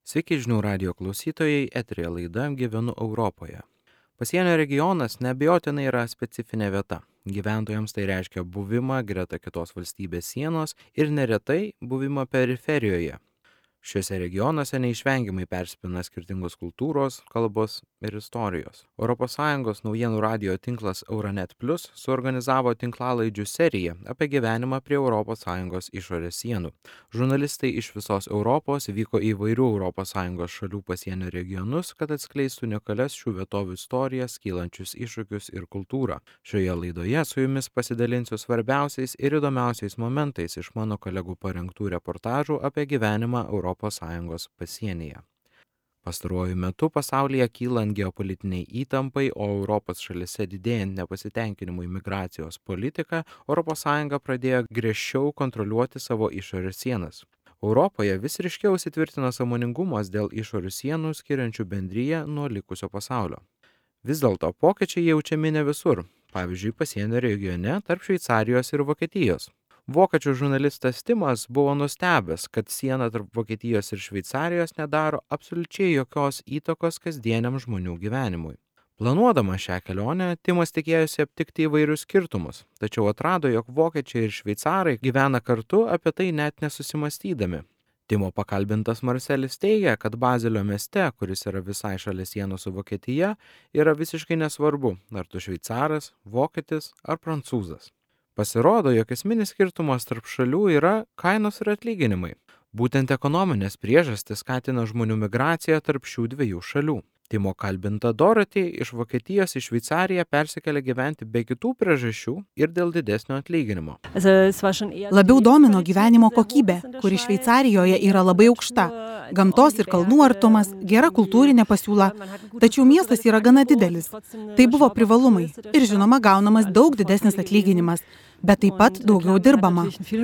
Sveiki žinių radijo klausytojai, eteryje laida Gyvenu Europoje. Pasienio regionas neabejotinai yra specifinė vieta. Gyventojams tai reiškia buvimą greta kitos valstybės sienos ir neretai buvimą periferijoje. Šiuose regionuose neišvengiamai persipina skirtingos kultūros, kalbos ir istorijos. ES naujienų radijo tinklas Euronet Plus suorganizavo tinklalaidžių seriją apie gyvenimą prie ES išorės sienų. Žurnalistai iš visos Europos vyko į įvairių ES šalių pasienio regionus, kad atskleistų unikalias šių vietovių istorijas, kylančius iššūkius ir kultūrą. Šioje laidoje su jumis pasidalinsiu svarbiausiais ir įdomiausiais momentais iš mano kolegų parengtų reportažų apie gyvenimą ES pasienyje. Pastaruoju metu pasaulyje kylant geopolitiniai įtampai, o Europos šalise didėjant nepasitenkinimui migracijos politika, ES pradėjo griežčiau kontroliuoti savo išorės sienas. Europoje vis ryškiau įsitvirtina sąmoningumas dėl išorių sienų skiriančių bendriją nuo likusio pasaulio. Vis dėlto pokyčiai jaučiami ne visur, pavyzdžiui, pasienio regione tarp Šveicarijos ir Vokietijos. Vokiečių žurnalistas Timas buvo nustebęs, kad siena tarp Vokietijos ir Šveicarijos nedaro absoliučiai jokios įtakos kasdieniam žmonių gyvenimui. Planuodamas šią kelionę, Timas tikėjosi aptikti įvairius skirtumus, tačiau atrado, jog vokiečiai ir šveicarai gyvena kartu apie tai net nesusimastydami. Timo pakalbintas Marcelis teigia, kad Bazelio mieste, kuris yra visai šalia sienos su Vokietija, yra visiškai nesvarbu, ar tu šveicaras, vokietis ar prancūzas. Pasirodo, jog esminis skirtumas tarp šalių yra kainos ir atlyginimai. Būtent ekonominės priežastys skatina žmonių migraciją tarp šių dviejų šalių. Timo kalbinta Dorothy iš Vokietijos į Šveicariją persikėlė gyventi be kitų priežasčių ir dėl didesnio atlyginimo. Labiau domino gyvenimo kokybė, kuri Šveicarijoje yra labai aukšta. Gamtos ir kalnų artumas, gera kultūrinė pasiūla, tačiau miestas yra gana didelis. Tai buvo privalumai ir žinoma gaunamas daug didesnis atlyginimas, bet taip pat daugiau dirbama.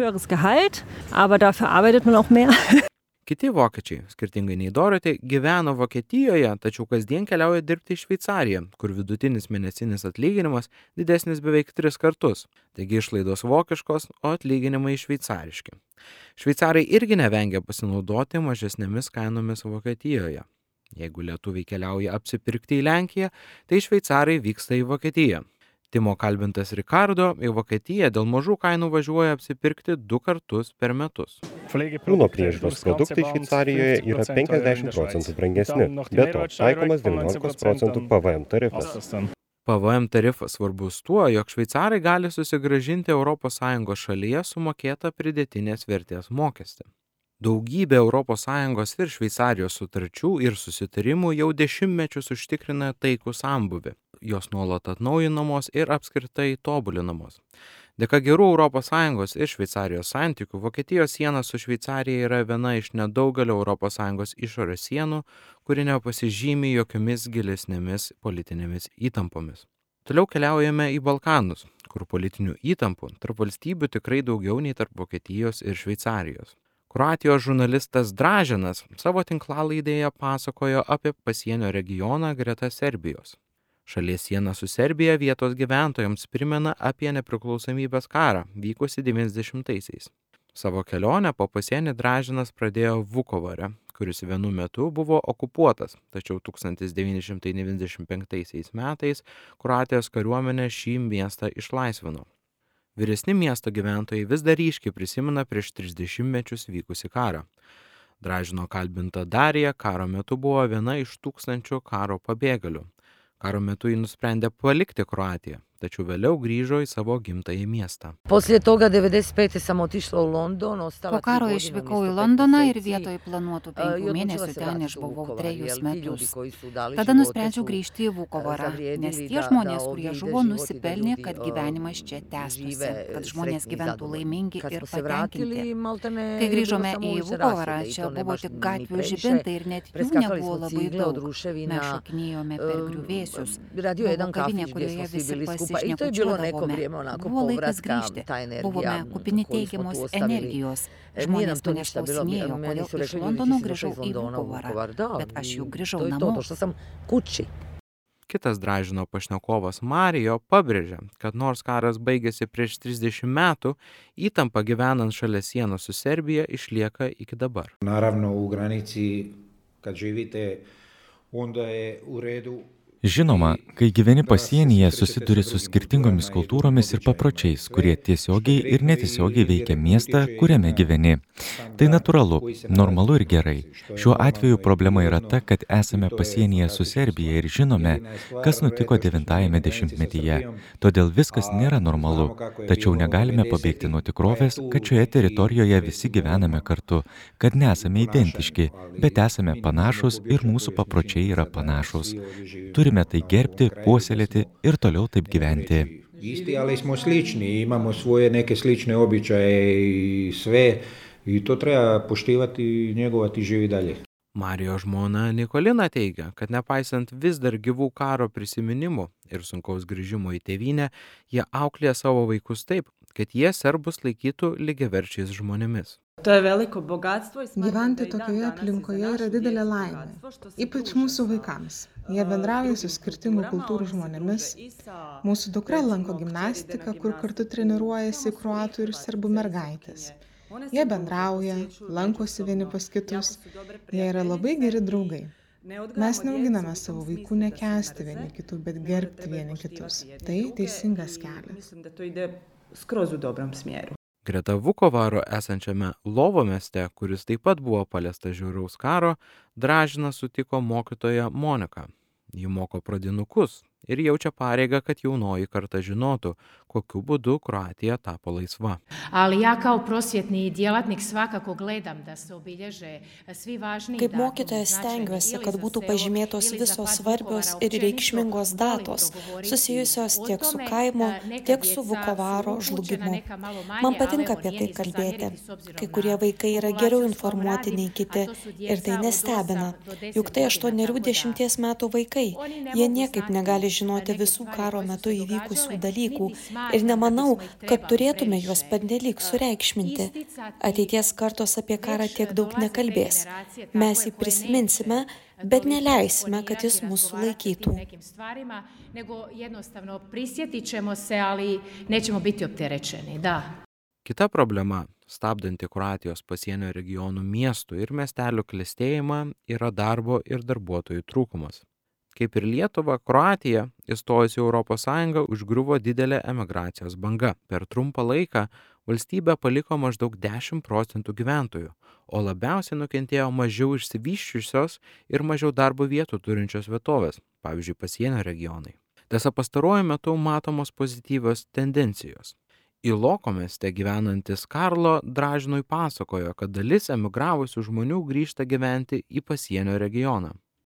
Kiti vokiečiai, skirtingai nei Dorothy, gyveno Vokietijoje, tačiau kasdien keliauja dirbti į Šveicariją, kur vidutinis mėnesinis atlyginimas didesnis beveik 3 kartus. Taigi išlaidos vokiškos, o atlyginimai šveicariški. Šveicarai irgi nevengia pasinaudoti mažesnėmis kainomis Vokietijoje. Jeigu lietuviai keliauja apsipirkti į Lenkiją, tai šveicarai vyksta į Vokietiją. Timo kalbintas Ricardo į Vokietiją dėl mažų kainų važiuoja apsipirkti 2 kartus per metus. Kūno priežiūros produktai Šveicarijoje yra 50% brangesni, be to taikomas 19% PVM tarifas. PVM tarifas svarbus tuo, jog šveicarai gali susigrąžinti ES šalyje sumokėtą pridėtinės vertės mokestį. Daugybė ES ir Šveicarijos sutarčių ir susitarimų jau dešimtmečius užtikrina taikų sambūvį. Jos nuolat atnaujinamos ir apskritai tobulinamos. Dėka gerų ES ir Šveicarijos santykių, Vokietijos siena su Šveicarija yra viena iš nedaugelio ES išorės sienų, kuri nepasižymi jokiomis gilesnėmis politinėmis įtampomis. Toliau keliaujame į Balkanus, kur politinių įtampų tarp valstybių tikrai daugiau nei tarp Vokietijos ir Šveicarijos. Kroatijos žurnalistas Draženas savo tinklalaidėje pasakojo apie pasienio regioną greta Serbijos. Šalies siena su Serbija vietos gyventojams primena apie nepriklausomybės karą, vykusį 90-aisiais. Savo kelionę po pasienį Draženas pradėjo Vukovare, kuris vienu metu buvo okupuotas, tačiau 1995 metais Kroatijos kariuomenė šį miestą išlaisvino. Vyresni miesto gyventojai vis dar ryškiai prisimena prieš 30 mečius vykusį karą. Dražino kalbinta Darija karo metu buvo viena iš 1000 karo pabėgėlių. Karo metu ji nusprendė palikti Kroatiją, tačiau vėliau grįžo į savo gimtąjį miestą. Po karo išvykau į Londoną ir vietoj planuotų 5 mėnesių ten išbuvau 3 metus. Tada nusprendžiau grįžti į Vukovarą, nes tie žmonės, kurie žuvo, nusipelnė, kad gyvenimas čia tęstųsi, kad žmonės gyventų laimingi ir patenkinti. Kai grįžome į Vukovarą, čia buvo tik gatvių žibintai ir net jų nebuvo labai daug. Mes šokinėjome per griuvėsius. Buvo kavinė, kurioje visi pasišnekučiuodavome. Buvo laikas grįžti. Buvome kupini teigiamos energijos. Žmonės manęs klausinėjo, kodėl iš Londono grįžau į Vukovarą, bet aš jau grįžau namo. Kitas Dražino pašnekovas Marijo pabrėžė, kad nors karas baigėsi prieš 30 metų, įtampa gyvenant šalia sienos su Serbija išlieka iki dabar. Žinoma, kai gyveni pasienyje, susiduri su skirtingomis kultūromis ir papročiais, kurie tiesiogiai ir netiesiogiai veikia miestą, kuriame gyveni. Tai natūralu, normalu ir gerai. Šiuo atveju problema yra ta, kad esame pasienyje su Serbija ir žinome, kas nutiko 90-ame dešimtmetyje. Todėl viskas nėra normalu. Tačiau negalime pabėgti nuo tikrovės, kad šioje teritorijoje visi gyvename kartu, kad nesame identiški, bet esame panašus ir mūsų papročiai yra panašus. Turime tai gerbti, puoselėti ir toliau taip gyventi. Isti, ali smo slični, imamo svoje neke slične običaje i sve i to treba poštivati, njegovati i živi dalje. Marijo žmona Nikolina teigia, kad nepaisant vis dar gyvų karo prisiminimų ir sunkaus grįžimo į tėvynę, jie auklėja savo vaikus taip, kad jie serbus laikytų lygiaverčiais žmonėmis. Gyventi tokioje aplinkoje yra didelė laimė, ypač mūsų vaikams. Jie bendrauja su skirtingų kultūrų žmonėmis. Mūsų dukra lanko gimnastiką, kur kartu treniruojasi kroatų ir serbų mergaitės. Jie bendrauja, lankosi vieni pas kitus, jie yra labai geri draugai. Mes neauginame savo vaikų nekęsti vieni kitų, bet gerbti vieni kitus. Tai teisingas kelias. Greta Vukovaro esančiame Lovo mieste, kuris taip pat buvo paliestas žiauraus karo, Dražinas sutiko mokytoją Moniką. Ji moko pradinukus ir jaučia pareigą, kad jaunoji karta žinotų, kokiu būdu Kroatija tapo laisva. Kaip mokytojas stengiuosi, kad būtų pažymėtos visos svarbios ir reikšmingos datos, susijusios tiek su kaimo, tiek su Vukovaro žlugimu. Man patinka apie tai kalbėti. Kai kurie vaikai yra geriau informuoti nei kiti ir tai nestebina, juk tai 80 metų vaikai. Jie niekaip negali žinoti visų karo metu įvykusių dalykų ir nemanau, kad turėtume juos pernelyg sureikšminti. Ateities kartos apie karą tiek daug nekalbės. Mes jį prisiminsime, bet neleisime, kad jis mūsų sulaikytų. Kita problema, stabdanti Kroatijos pasienio regionų miestų ir miestelių klestėjimą, yra darbo ir darbuotojų trūkumas. Kaip ir Lietuva, Kroatija, įstojusi į ES, užgriuvo didelė emigracijos banga. Per trumpą laiką valstybę paliko maždaug 10% gyventojų, o labiausiai nukentėjo mažiau išsivysčiusios ir mažiau darbo vietų turinčios vietovės, pavyzdžiui, pasienio regionai. Tiesa, pastaruoju metu matomos pozityvios tendencijos. Iloko mieste gyvenantis Karlo Dražinui pasakojo, kad dalis emigravusių žmonių grįžta gyventi į pasienio regioną.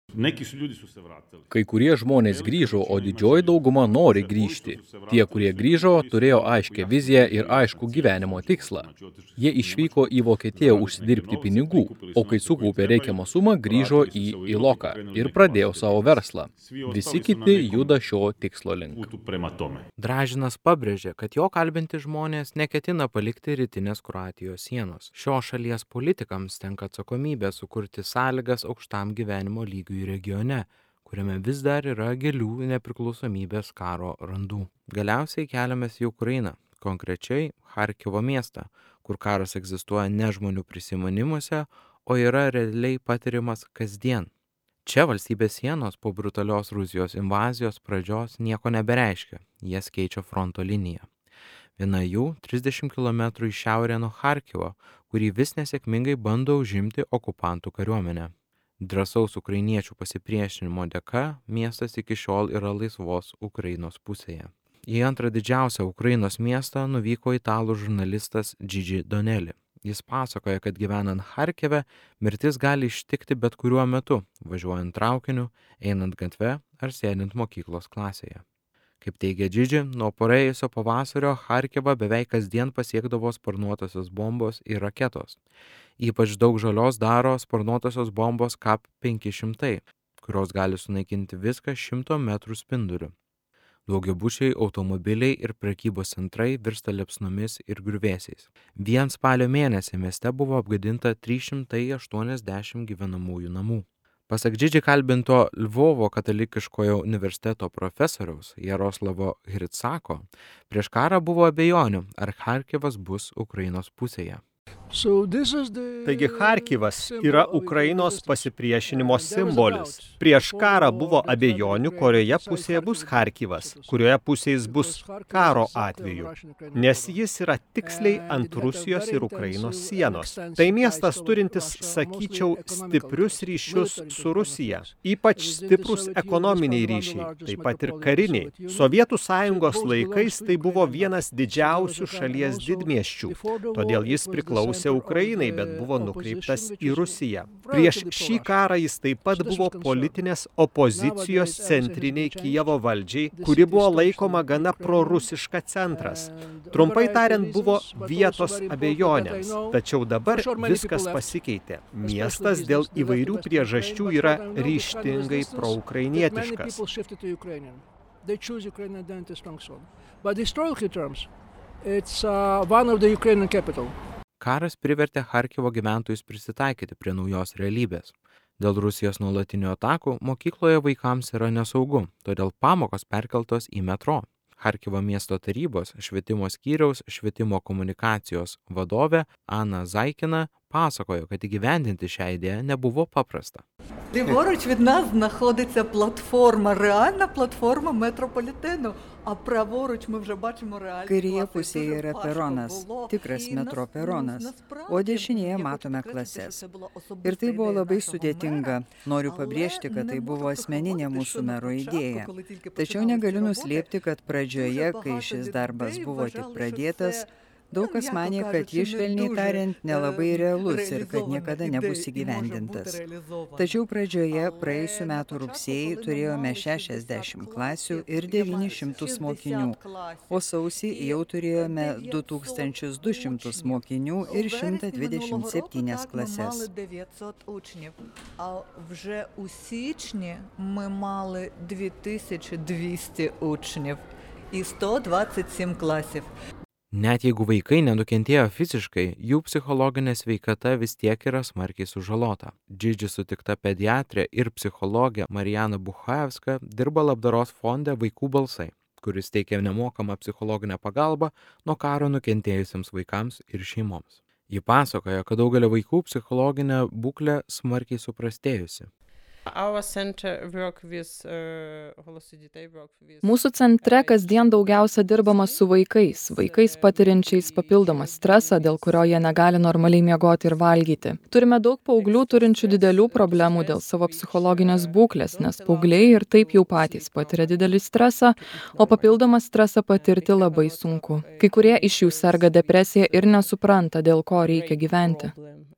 Kai kurie žmonės grįžo, o didžioji dauguma nori grįžti. Tie, kurie grįžo, turėjo aiškę viziją ir aiškų gyvenimo tikslą. Jie išvyko į Vokietiją užsidirbti pinigų, o kai sukaupė reikiamą sumą, grįžo į Iloką ir pradėjo savo verslą. Visi kiti juda šio tikslo link. Dražinas pabrėžė, kad jo kalbinti žmonės neketina palikti rytinės Kroatijos sienos. Šios šalies politikams tenka atsakomybė sukurti sąlygas aukštam gyvenimo lygiui regione, kuriame vis dar yra gilių nepriklausomybės karo randų. Galiausiai keliamės į Ukrainą, konkrečiai Charkivo miestą, kur karas egzistuoja ne žmonių prisiminimuose, o yra realiai patiriamas kasdien. Čia valstybės sienos po brutalios Rusijos invazijos pradžios nieko nebereiškia, jas keičia fronto linija. Viena jų 30 km į šiaurę nuo Charkivo, kurį vis nesėkmingai bando užimti okupantų kariuomenė. Drąsaus ukrainiečių pasipriešinimo dėka miestas iki šiol yra laisvos Ukrainos pusėje. Į antrą didžiausią Ukrainos miestą nuvyko italų žurnalistas Gigi Donelli. Jis pasakoja, kad gyvenant Charkive mirtis gali ištikti bet kuriuo metu, važiuojant traukiniu, einant gatve ar sėdint mokyklos klasėje. Kaip teigia Gigi, nuo praėjusio pavasario Charkivą beveik kasdien pasiekdavo sparnuotosios bombos ir raketos. Ypač daug žalos daro sparnuotosios bombos KAP-500, kurios gali sunaikinti viską 100 metrų spinduliu. Daugiabučiai, automobiliai ir prekybos centrai virsta liepsnomis ir griuvėsiais. Vien spalio mėnesį mieste buvo apgadinta 380 gyvenamųjų namų. Pasak Gigi kalbinto Lvovo katalikiškojo universiteto profesoriaus Jaroslavo Hritsako, prieš karą buvo abejonių, ar Charkivas bus Ukrainos pusėje. Taigi Charkivas yra Ukrainos pasipriešinimo simbolis. Prieš karą buvo abejonių, kurioje pusėje bus Charkivas, kurioje pusėje jis bus karo atveju, nes jis yra tiksliai ant Rusijos ir Ukrainos sienos. Tai miestas turintis, sakyčiau, stiprius ryšius su Rusija, ypač stiprus ekonominiai ryšiai, taip pat ir kariniai. Sovietų sąjungos laikais tai buvo vienas didžiausių šalies didmiesčių, todėl jis priklausė Ukrainai, bet buvo nukreiptas į Rusiją. Prieš šį karą jis taip pat buvo politinės opozicijos centriniai Kijevo valdžiai, kuri buvo laikoma gana prorusiška centras. Trumpai tariant, buvo vietos abejonėms. Tačiau dabar viskas pasikeitė. Miestas dėl įvairių priežasčių yra ryžtingai proukrainietiškas. Karas privertė Charkivo gyventojus prisitaikyti prie naujos realybės. Dėl Rusijos nuolatinių atakų mokykloje vaikams yra nesaugu, todėl pamokos perkeltos į metro. Charkivo miesto tarybos švietimo skyriaus švietimo komunikacijos vadovė Ana Zaikina pasakojo, kad įgyvendinti šią idėją nebuvo paprasta. Ліворуч від нас знаходиться платформа, реальна платформа метрополітену, а праворуч ми вже бачимо реальні Kairėje pusėje yra peronas, tikras metro peronas, o dešinėje matome klases. Ir tai buvo labai sudėtinga. Noriu pabrėžti, kad tai buvo asmeninė mūsų mero idėja. Tačiau negaliu nuslėpti, kad pradžioje, kai šis darbas buvo tik pradėtas, daug kas manė, kad jis, švelniai tariant, nelabai realus ir kad niekada nebus įgyvendintas. Tačiau pradžioje, praėjusių metų rugsėjį, turėjome 60 klasių ir 900 mokinių, o sausį jau turėjome 2200 mokinių ir 127 klases. А вже у січні ми мали 2200 учнів і 127 класів. Net jeigu vaikai nenukentėjo fiziškai, jų psichologinė sveikata vis tiek yra smarkiai sužalota. Džidži sutikta pediatrė ir psichologė Marijana Buchaevska dirba labdaros fonde Vaikų balsai, kuris teikia nemokamą psichologinę pagalbą nuo karo nukentėjusiems vaikams ir šeimoms. Ji pasakoja, kad daugelio vaikų psichologinė būklė smarkiai suprastėjusi. Mūsų centre kasdien daugiausia dirbama su vaikais patiriančiais papildomą stresą, dėl kurio jie negali normaliai miegoti ir valgyti. Turime daug paauglių turinčių didelių problemų dėl savo psichologinės būklės, nes paaugliai ir taip jau patys patiria didelį stresą, o papildomą stresą patirti labai sunku. Kai kurie iš jų serga depresija ir nesupranta, dėl ko reikia gyventi.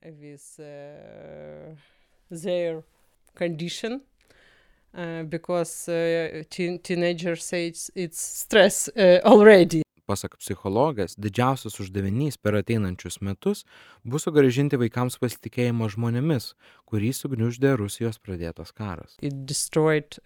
Condition because teenagers say it's stress already. Pasak psichologės, didžiausias uždavinys per ateinančius metus bus sugrąžinti vaikams pasitikėjimą žmonėmis, kurį sugniuždė Rusijos pradėtas karas. It destroyed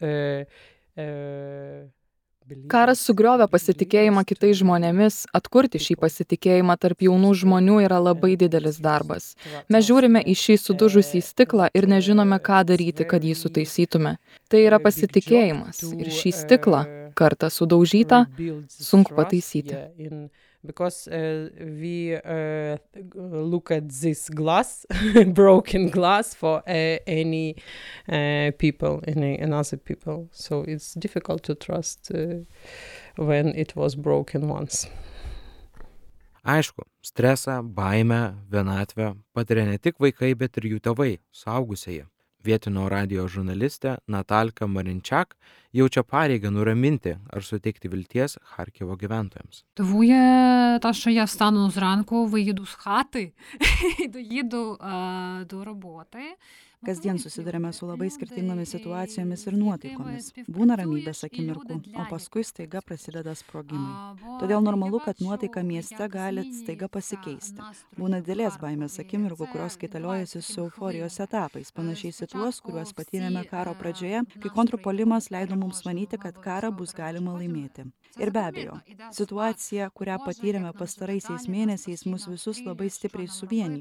Karas sugriovė pasitikėjimą kitais žmonėmis, atkurti šį pasitikėjimą tarp jaunų žmonių yra labai didelis darbas. Mes žiūrime į šį sudužusį stiklą ir nežinome, ką daryti, kad jį sutaisytume. Tai yra pasitikėjimas ir šį stiklą, kartą sudaužytą, sunku pataisyti. Because we look at this glass, broken glass for any people, any another people. So it's difficult to trust when it was broken once. Aišku, stresą, baimę, vienatvę patiria ne tik vaikai, bet ir jų tėvai, suaugusieji. Vietinio radijo žurnalistė Natalka Marinčak jaučia pareigą nuraminti ar suteikti vilties Харківо gyventojams. Дивує те, що я встану зранку, виїду з хати і доїду до роботи. Kasdien susidurime su labai skirtingomis situacijomis ir nuotaikomis. Būna ramybės akimirkų, o paskui staiga prasideda sprogimai. Todėl normalu, kad nuotaika mieste gali staiga pasikeisti. Būna didelės baimės akimirkų, kurios kaitaliojasi su euforijos etapais, panašiais į tuos, kuriuos patyrėme karo pradžioje, kai kontrpuolimas leido mums manyti, kad karą bus galima laimėti. Ir be abejo, situacija, kurią patyrėme pastaraisiais mėnesiais, mus visus labai stipriai suvienijo.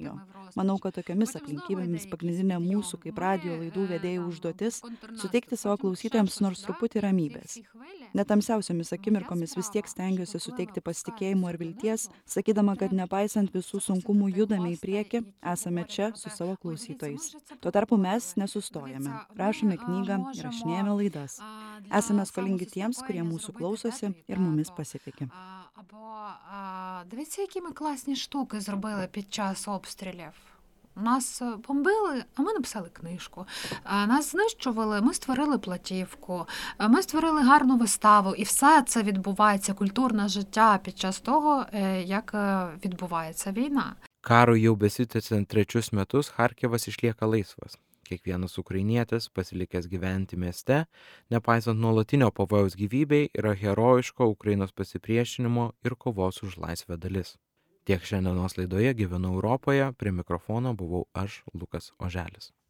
Manau, kad tokiomis aplinkybėmis pagrindinė mūsų kaip radio laidų vedėjų užduotis - suteikti savo klausytojams nors truputį ramybės. Netamsiausiomis akimirkomis vis tiek stengiuosi suteikti pasitikėjimo ir vilties, sakydama, kad nepaisant visų sunkumų judame į priekį, esame čia su savo klausytojais. Tuo tarpu mes nesustojame, rašome knygą, įrašinėjame laidas. Esame skolingi tiems, kurie mūsų klausosi ir mumis pasitikė. Дивіться, які ми класні штуки зробили під час обстрілів. Нас бомбили, а ми написали книжку. Нас знищували, ми створили платівку, ми створили гарну виставу. І все це відбувається, культурне життя під час того, як відбувається війна. Karui jau besitęsiant 3 metus Charkivas išlieka laisvas. Kiekvienas ukrainietis, pasilikęs gyventi mieste, nepaisant nuolatinio pavojaus gyvybei, yra herojiško Ukrainos pasipriešinimo ir kovos už laisvę dalis. Tiek šiandienos laidoje Gyvenu Europoje, prie mikrofono buvau aš, Lukas Oželis.